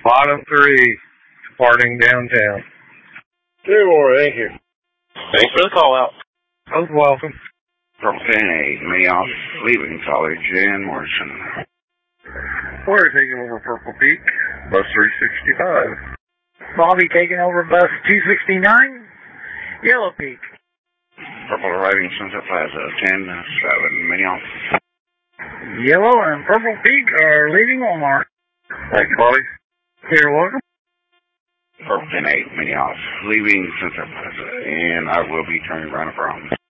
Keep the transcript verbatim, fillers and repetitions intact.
Bottom three, departing downtown. Three more, thank you. Thanks for the call out. Most welcome. Purple ten eight, me off, leaving college in Morrison. We're taking over Purple Peak, bus three sixty-five. Bobby taking over bus two sixty-nine, Yellow Peak. Purple arriving Sunset Plaza, ten seven, me off. Yellow and Purple Peak are leaving Walmart. Thanks, Bobby. You're welcome. Purple ten eight, me off, leaving Sunset Plaza, and I will be turning around, I promise.